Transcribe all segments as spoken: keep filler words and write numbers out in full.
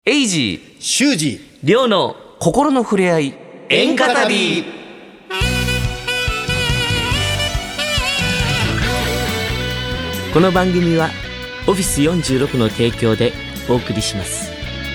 エイジー修二リョウの心の触れ合い演歌旅。この番組はオフィスよんじゅうろくの提供でお送りします。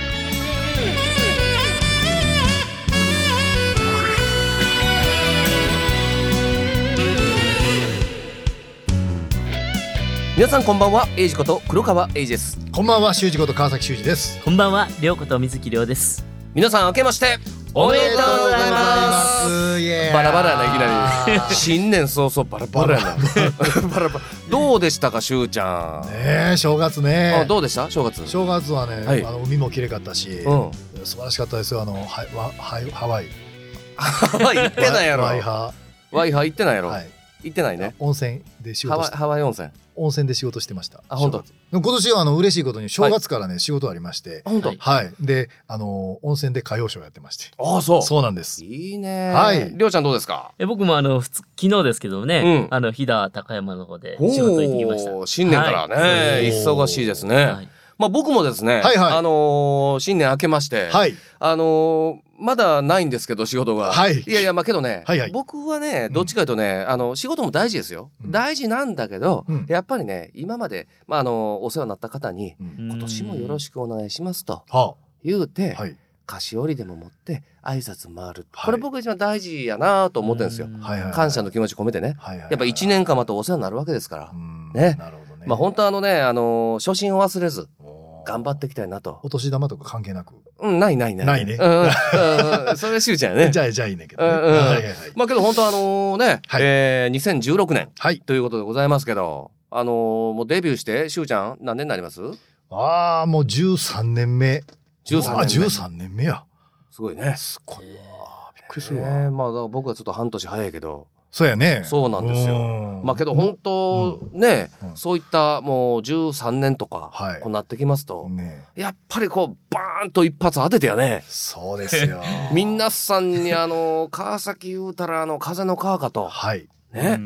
皆さんこんばんは。エイジこと黒川エイジです。 こんばんは。修二こと川崎修二です。 こんばんは。リョウこと水木リョウです。 皆さん明けましておめでとうございます。バラバラやないきなり新年早々バラバラやなバラバラどうでしたかしゅうちゃん。 ねえ正月ね。 あどうでした正月。 正月はね、はい、あの海も綺麗かったし、うん、素晴らしかったですよ。あのハワイハワイハワイ行ってないやろ。 ワイハワイハ行ってないやろ、 はい、 行ってないね。 温泉で仕事して、 ハワイ温泉温泉で仕事してました。 あ本当。 今年はあの嬉しいことに正月からね、はい、仕事ありまして、 本当。 はい。であの温泉で歌謡ショーやってまして。 ああそう。 そうなんです。 いいね。 はい。 りょうちゃんどうですか。 え僕もあの昨日ですけどね、うん、あの飛騨高山の方で仕事行ってきました。 新年からね、はい、忙しいですね。はい、まあ僕もですね、はいはい、あのー、新年明けまして、はい、あのー、まだないんですけど仕事が、はい、いやいやまあけどね、はいはい、僕はねどっちかというとね、うん、あの仕事も大事ですよ、うん、大事なんだけど、うん、やっぱりね今まで、まあ、あのお世話になった方に、うん、今年もよろしくお願いしますと言うて、はい、菓子折りでも持って挨拶回る、はい、これ僕が一番大事やなと思ってるんですよ、はいはいはい、感謝の気持ち込めてね、はいはいはい、やっぱいちねんかんまたお世話になるわけですから、ね、なるほどね。まあ本当あのね、あの初心を忘れず頑張っていきたいなと。 お年玉とか関係なく。 うん、ないないない。 ないね。 うんうん、それしゅうちゃんやね。 じゃあじゃあいいねんけどね。うんうんはいはいはい、まあけど本当あのね、はい、えー、にせんじゅうろくねん、はい、ということでございますけど、あのー、もうデビューしてしゅうちゃん何年になります？ ああもうじゅうさんねんめ。 じゅうさんねんめ。 あじゅうさんねんめや。すごいね。 すごいわ。びっくりするわ。 えー、まあだから僕はちょっと半年早いけど。 そうやね。 そうなんですよ。まあけど本当ね、うん、そういったもうじゅうさんねんとか、はい、こうなってきますと、ね、やっぱりこうバーンと一発当ててやね。 そうですよ。 皆さんにあの川崎言うたらあの風の川かと、はい、ね、うん、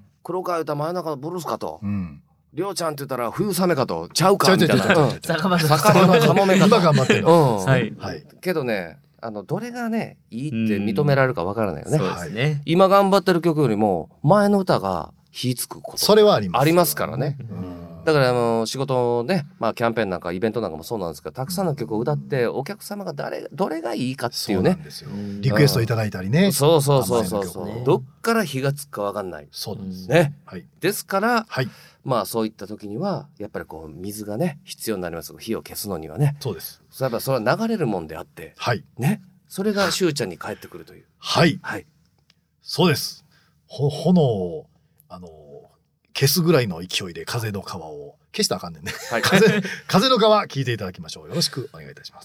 黒川言うたら真夜中のブルースかと。うんりょうちゃんって言ったら冬雨かとちゃうかみたいな。 魚のカモメかと。 今頑張ってる。 うん。はい。けどね。あのどれがねいいって認められるかわからないよね。 そうですね。 今頑張ってる曲よりも前の歌が火つくことそれはあります。 ありますからね。だからあの仕事ね、まあキャンペーンなんかイベントなんかもそうなんですけど、たくさんの曲を歌ってお客様が誰どれがいいかっていうね。そうなんですよ。 リクエストいただいたりね。 そうそうそうそうそう、ね。どっから火がつくかわかんない。 そうですね。はい。ですから。はい。まあそういった時にはやっぱりこう水がね必要になります。火を消すのにはね。 そうです。 それはそれは流れるもんであって。はい。ね。それがしゅうちゃんに返ってくるという。 はい。はい。そうです。ほ炎をあの消すぐらいの勢いで風の川を消したらあかんねんね。はい。風風の川聞いていただきましょう。よろしくお願いいたします。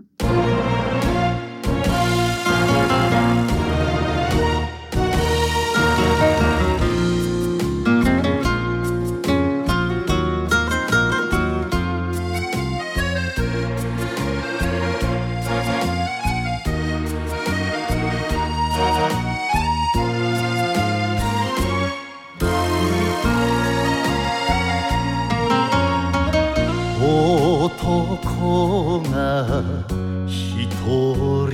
男が一人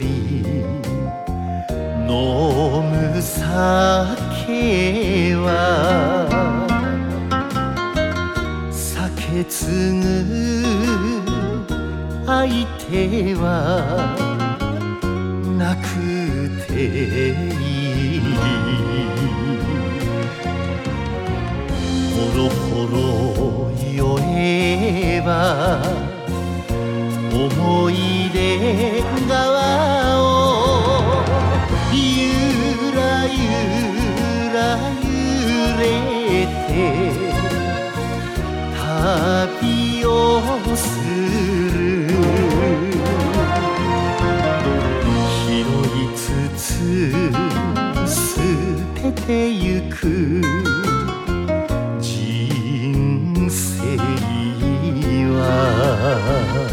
飲む酒は酒継ぐ相手はなくていいほろほろ酔えば思い出川をゆらゆら揺れて旅をする拾いつつ捨ててゆく人生は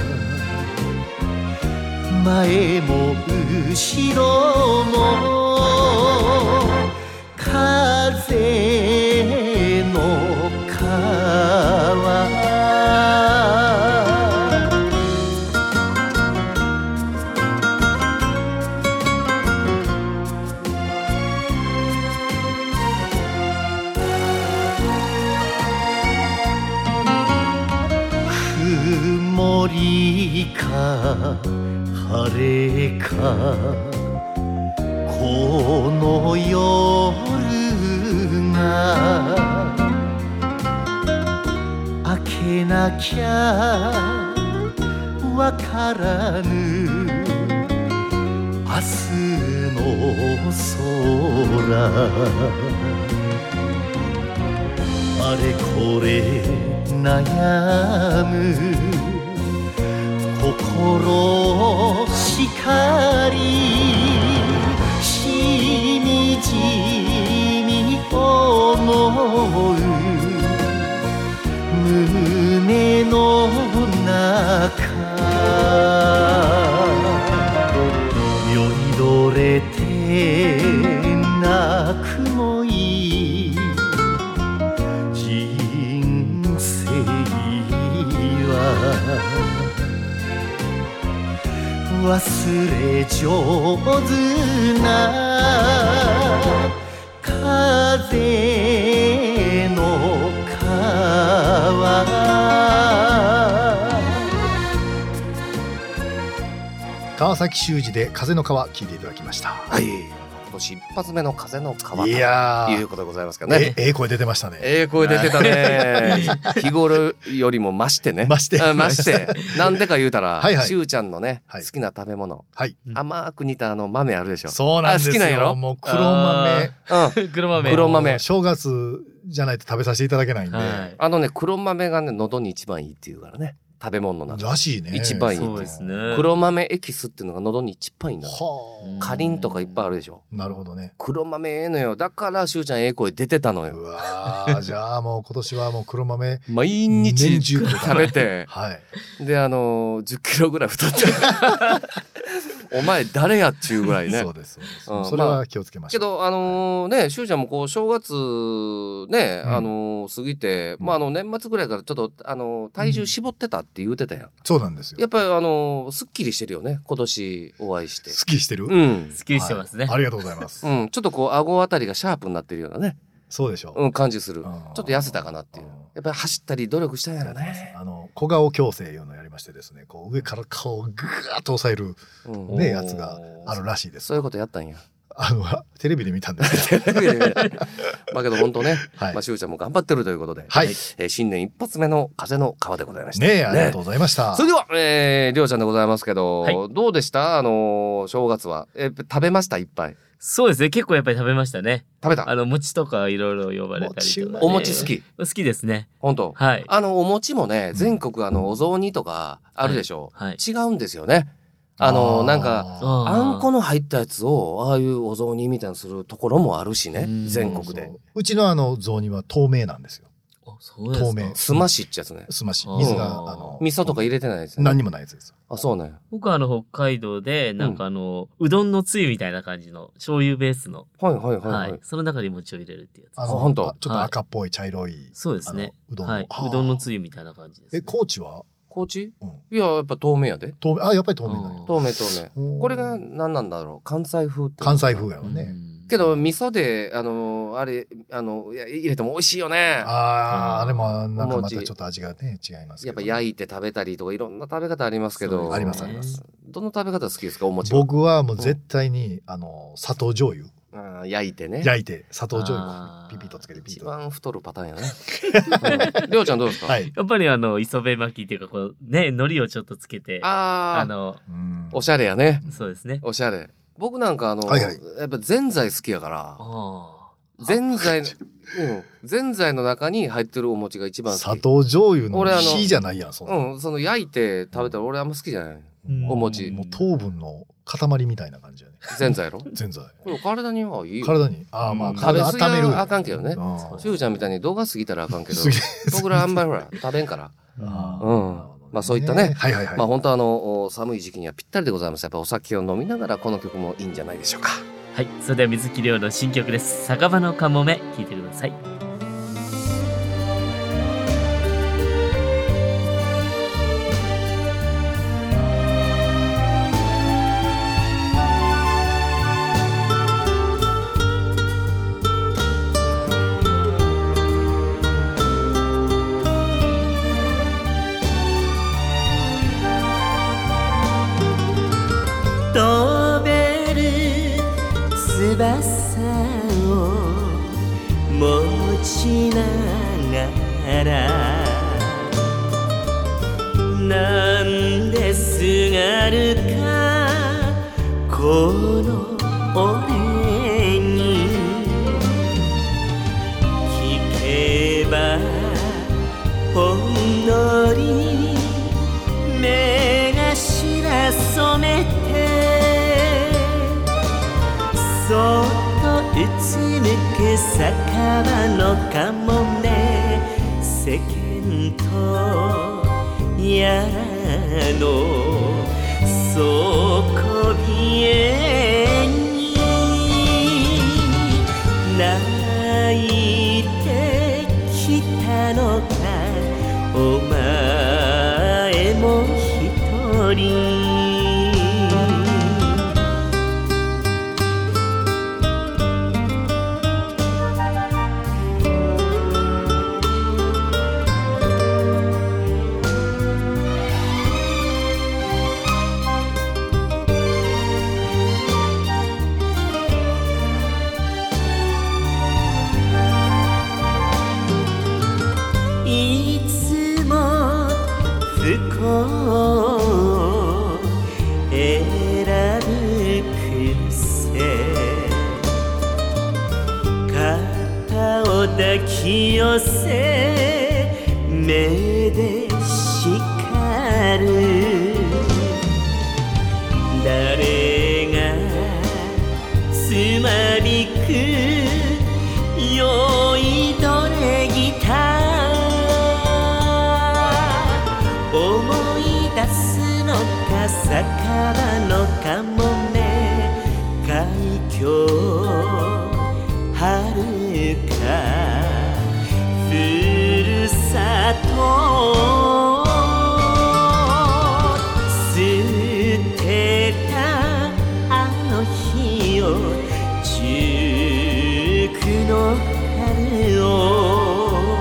前も後ろも風の川雪か晴れかこの夜が明けなきゃわからぬ明日の空あれこれ悩む心しかりしみじみ思う胸の中酔いどれて泣くもいい人生は忘れ上手な風の川川崎修二で風の川聞いていただきました。 はい、今年一発目の風の川といやいうことでございますかね。 ええ声出てましたね。 ええ声出てたね。日頃よりも増してね。 増して増してなんでか言うたらはい、はい、しゅうちゃんのね、はい、好きな食べ物、 はい、 甘く煮たあの豆あるでしょ。 そうなんですよ。 好きなんやろ。 もう黒豆、 うん、黒豆黒豆正月じゃないと食べさせていただけないんで、はい、 あのね黒豆がね喉に一番いいっていうからね。食べ物の中らしいね。 一番いい。 そうですね。 黒豆エキスっていうのが喉に一番いいんだ。かりんとかいっぱいあるでしょ。 なるほどね。 黒豆ええのよ。だからしゅうちゃんええ声出てたのよ。 うわじゃあもう今年はもう黒豆毎日食べて、 はい。 であのじゅっキロぐらい太っちゃう。お前誰やっちゅうぐらいね。 そうですそうです、うん、それは気をつけましょう。 けどあのー、ねしゅうちゃんもこう正月ね、うん、あのー、過ぎて、うん、まああの年末ぐらいからちょっとあのー、体重絞ってたって言うてたやん。 そうなんですよ。 やっぱりあのー、すっきりしてるよね今年お会いして。 すっきりしてる？ うん。 すっきりしてますね、 はい。ありがとうございます。 うん。ちょっとこう顎あたりがシャープになってるようなね。 そうでしょう。 うん感じする。ちょっと痩せたかなっていう。やっぱり走ったり努力したんやろね。 あの小顔矯正いうのをやりましてですね、こう上から顔をグーッと押さえる、うん、ねやつがあるらしいです。 そういうことやったんや。 あのテレビで見たんですけど。 まあけど本当ね、はい、まあしゅうちゃんも頑張ってるということで、 はい、 えー、新年一発目の風の川でございました。 ねえ、ありがとうございました。 ね、それでは、えー、りょうちゃんでございますけど、はい、どうでしたあのー、正月は、えー、食べましたいっぱい。 そうですね。結構やっぱり食べましたね。 食べた。 あの餅とかいろいろ呼ばれたりとか、ね。 お餅好き。 好きですね。 本当。 はい。 あのお餅もね、全国あのお雑煮とかあるでしょ。はい。はい、違うんですよね。あのなんかあんこの入ったやつをああいうお雑煮みたいにするところもあるしね。全国で。 うちのあの雑煮は透明なんですよ。 そうですか。 透明。 すましってやつね。 すまし。水が、あの。 味噌とか入れてないですね。 何にもないやつです。 あ、そうね。 僕はあの、北海道で、なんかあの、うどんのつゆみたいな感じの、醤油ベースの。 はいはいはいはい。 その中に餅を入れるってやつ。 あ、ほんと。ちょっと赤っぽい茶色い。 そうですね。 うどん。 はい。うどんのつゆみたいな感じです。 え、高知は高知？いや、やっぱ透明やで。 透明、あ、やっぱり透明だよ。 透明透明。これが何なんだろう。関西風って。 関西風やろね。 けど味噌であのあれあの入れても美味しいよね。 ああ、あれもなんかまたちょっと味がね違いますけど。 やっぱ焼いて食べたりとかいろんな食べ方ありますけど。 ありますあります。 どの食べ方好きですかお餅は？僕はもう絶対にあの砂糖醤油。 あ焼いてね。 焼いて砂糖醤油ピピッとつけてピッと。一番太るパターンやね。りょうちゃんどうですか？ はい。やっぱりあの磯辺巻きっていうかこうね海苔をちょっとつけてああのおしゃれやね。 そうですね。 おしゃれ。僕なんかあの、 はいはい、 やっぱぜんざい好きやから、ぜんざい、うん、ぜんざいの中に入ってるお餅が一番好き。 砂糖醤油の火じゃないやん、 そんな。うん、その焼いて食べたら俺あんま好きじゃない。うん、お餅。 もう糖分の塊みたいな感じやね。 ぜんざいやろ？ ぜんざい。 これ体にはいいよ。 体に。ああ、まあ、 体温める。食べ過ぎはあかんけどね。しゅうちゃんみたいに動画過ぎたらあかんけど、僕らあんまりほら、食べんから。うん。まあそういったね、 はいはいはい、 まあ本当あの寒い時期にはぴったりでございます。やっぱお酒を飲みながらこの曲もいいんじゃないでしょうか。 はい、それでは水木亮の新曲です。酒場のかもめ、聞いてください。 翼を持ちながらなんですがるかこの俺に聞けばほんのり目頭染めてそっとうつむく酒場のかもめ世間とやらの底冷えに泣いてきたのかお前も一人抱き寄せ目で叱る誰がつまびく酔いどれギター思い出すのか酒場のかもめ海峡遥かふるさと捨てたあの日を熟の春を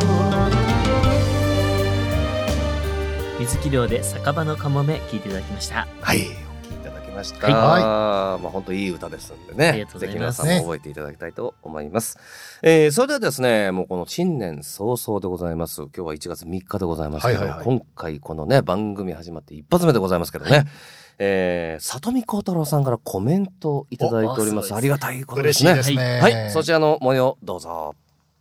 水木亮で酒場のかもめ聞いていただきました。 はい、ました、はい、まあ本当いい歌ですんでね、ぜひ皆さんも覚えていただきたいと思います、ねえー、それではですねもうこの新年早々でございます。今日はいちがつみっかでございますけど、はいはいはい、今回このね番組始まって一発目でございますけどね、はい、えー、里見幸太郎さんからコメントをいただいております。ありがたいことですね。 嬉しいですね、 はい、はい、そちらの模様どうぞ。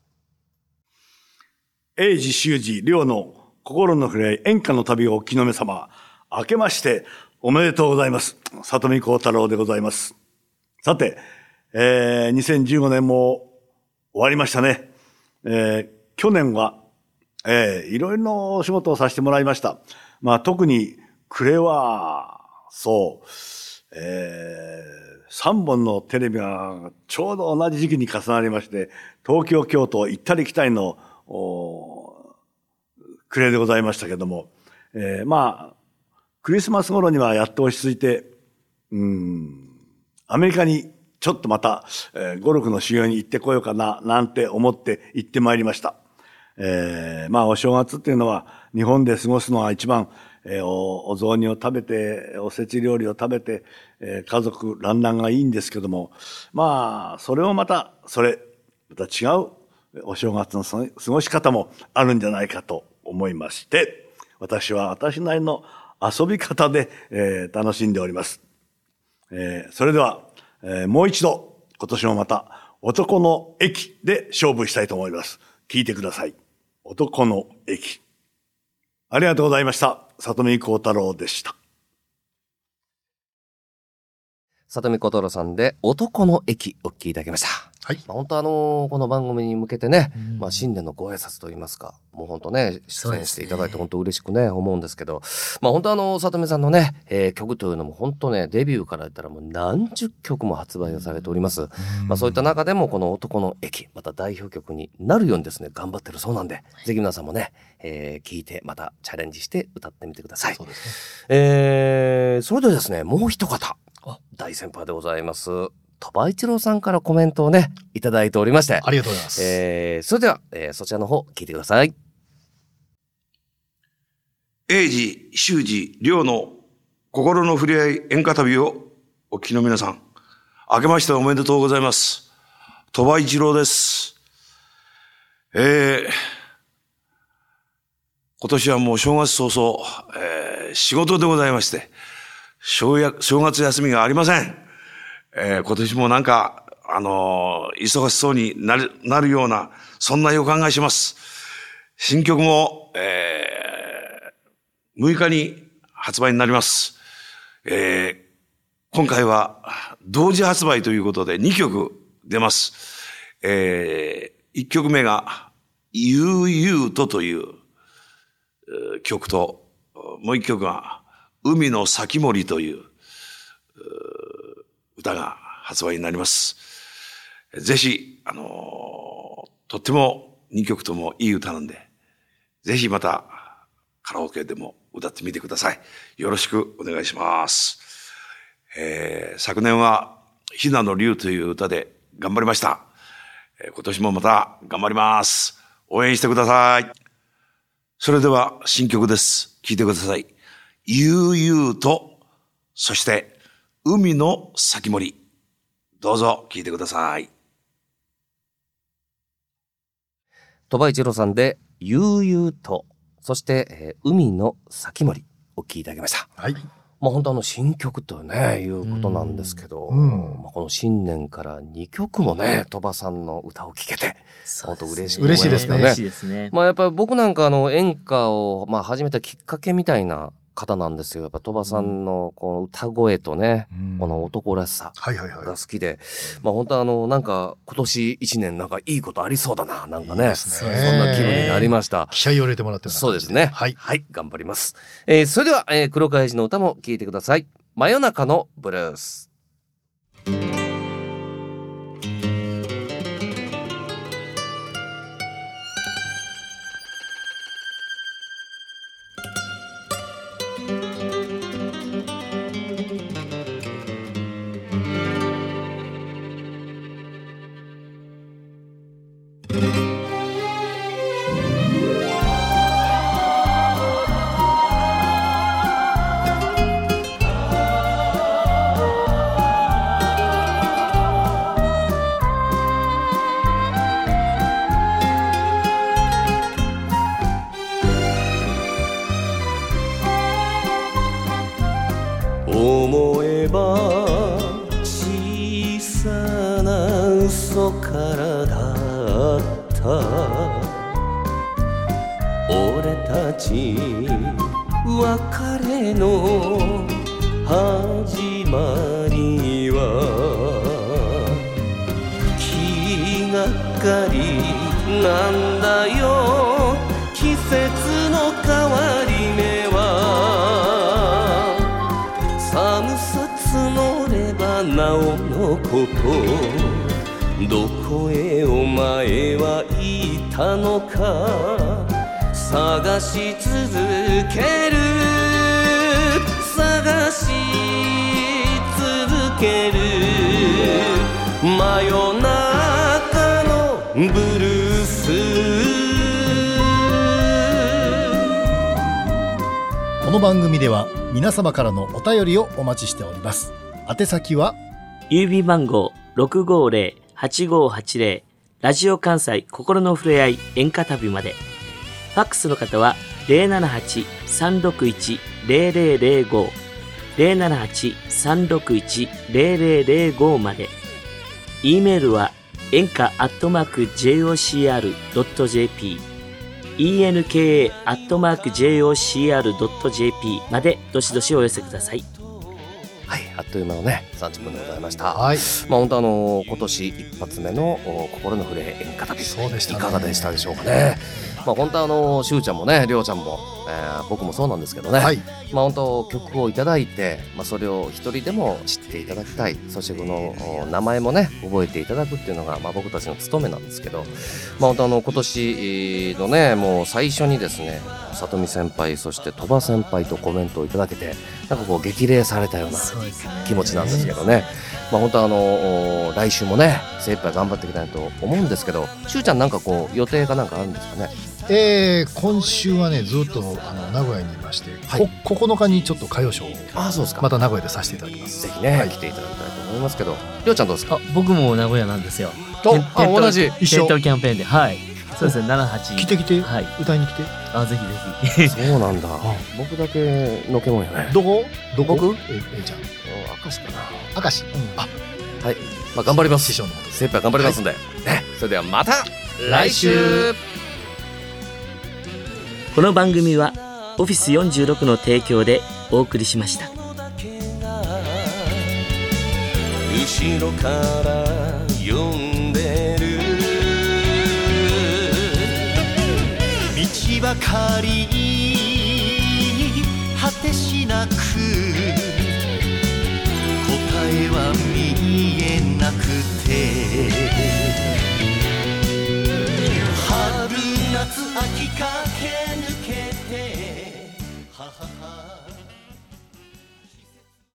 英治修治亮の心の触れ合い演歌の旅をお聞きの皆様、明けましておめでとうございます。里見幸太郎でございます。さて、えー、にせんじゅうごねんも終わりましたね。えー、去年は、えー、いろいろなお仕事をさせてもらいました。まあ特に暮れは、そう、えー、さんぼんのテレビがちょうど同じ時期に重なりまして、東京、京都行ったり来たりの暮れでございましたけども、えー、まあ、クリスマス頃にはやっと落ち着いて、うーん、アメリカにちょっとまた、えー、ゴルフの修行に行ってこようかな、なんて思って行ってまいりました。えー、まあお正月っていうのは日本で過ごすのは一番、えー、お、お雑煮を食べて、おせち料理を食べて、えー、家族団らんがいいんですけども、まあ、それをまた、それ、また違うお正月の過ごし方もあるんじゃないかと思いまして、私は私なりの遊び方で、えー、楽しんでおります。えー、それでは、えー、もう一度今年もまた男の駅で勝負したいと思います。聞いてください。男の駅。ありがとうございました。里見幸太郎でした。 里見幸太郎さんで男の駅お聞きいただきました。はい。まあ、本当あのー、この番組に向けてね、うん、まあ新年のご挨拶といいますか、もう本当ね、出演していただいて本当嬉しくね、思うんですけど、まあ本当あの、里見さんのね、えー、曲というのも本当ね、デビューから言ったらもう何十曲も発売されております。うん、まあそういった中でもこの男の駅、また代表曲になるようにですね、頑張ってるそうなんで、はい、ぜひ皆さんもね、えー、聞いてまたチャレンジして歌ってみてください。そうですね。えー、それではですね、もう一方、大先輩でございます。鳥羽一郎さんからコメントをね、いただいておりまして。 ありがとうございます。 えー、それでは、えー、そちらの方、聞いてください。 英治、修治、亮の心の触れ合い演歌旅をお聞きの皆さん、 明けましておめでとうございます。鳥羽一郎です。えー、今年はもう正月早々、えー、仕事でございまして、正や、正月休みがありません。えー、今年もなんか、あのー、忙しそうになる、なるような、そんな予感がします。新曲も、えー、むいかに発売になります。えー、今回は同時発売ということでにきょく出ます。えー、いっきょくめが、悠々とという曲と、もういっきょくが、海の咲森という歌が発売になります。ぜひ、あのー、とってもにきょくともいい歌なんで、ぜひまたカラオケでも歌ってみてください。よろしくお願いします。えー、昨年は、ひなの竜という歌で頑張りました。えー、今年もまた頑張ります。応援してください。それでは新曲です。聴いてください。悠々と、そして海の咲森。どうぞ聴いてください。 鳥羽一郎さんで悠々と、そして、えー、海の咲森お聴きいただきました。はい。まあ本当あの新曲とねいうことなんですけど、うんまあ、この新年からにきょくもね鳥羽さんの歌を聴けて本当嬉しい嬉しいですね。 嬉しいですね。 まあやっぱり僕なんかあの演歌をまあ始めたきっかけみたいな方なんですよ。やっぱ鳥羽さんのこの歌声とね、うん、この男らしさが好きで、はいはいはい、まあ本当あのなんか今年一年なんかいいことありそうだななんかね、いいですね、そんな気分になりました。 気合を入れてもらってる。 そうですね。はい、はい、頑張ります。えー、それでは、えー、黒川英治の歌も聴いてください。真夜中のブルース。思えば小さな嘘からだった俺たち別れの始まりは気がかりなんだよ季節の変わり目は寒さ募ればなおのことどこへお前は行ったのか探し続ける探し続ける真夜中のブルース。 この番組では皆様からのお便りをお待ちしております。宛先は郵便番号 ろくごーぜろ はちごーはちぜろ ラジオ関西心のふれあい演歌旅まで。ファックスの方は ゼロななはち さんろくいち ゼロゼロゼロご ゼロななはち さんろくいち ゼロゼロゼロご まで。 E メールは演歌アットマーク ジェイオーシーアールドットジェーピー エンカ アットマーク ジェイオーシーアールドットジェーピー までどしどしお寄せください。 はい、あっという間のねさんじゅっぷんでございました。はい、まあ本当あの今年一発目の心のふれ演歌旅、そうでしたね、いかがでしたでしょうかね。まあ本当あのしゅうちゃんもねりょうちゃんも、えー、僕もそうなんですけどね、はい、まあ本当曲をいただいて、まあ、それを一人でも知っていただきたい、そしてこの名前もね覚えていただくっていうのが、まあ、僕たちの務めなんですけど、まあ本当あの今年のねもう最初にですね里見先輩そして鳥羽先輩とコメントをいただけてなんかこう激励されたような気持ちなんですけどね。まあ本当あの来週もね精一杯頑張っていきたいと思うんですけど、しゅうちゃんなんかこう予定がなんかあるんですかね。 えー、今週はねずっとあの名古屋にいまして、はい、ここのかにちょっと歌謡ショーをあそうですかまた名古屋でさせていただきます。 ぜひね、はい、来ていただきたいと思いますけど、りょうちゃんどうですか？ あ僕も名古屋なんですよ。 あ同じ一緒。テントルキャンペーンではいそうですねななはち来て来て、 はい、 歌いに来てあぜひぜひそうなんだ僕だけのけもんやね。 どこどこ僕ええちゃん明石かな明石、うん、あはいまあ頑張ります。 師匠のこと精一杯頑張りますんで、はい、ねそれではまた来週。 この番組はオフィスよんじゅうろくの提供でお送りしました。 後ろから呼んでる道ばかり果てしなく答えは見えなくて春夏秋かけ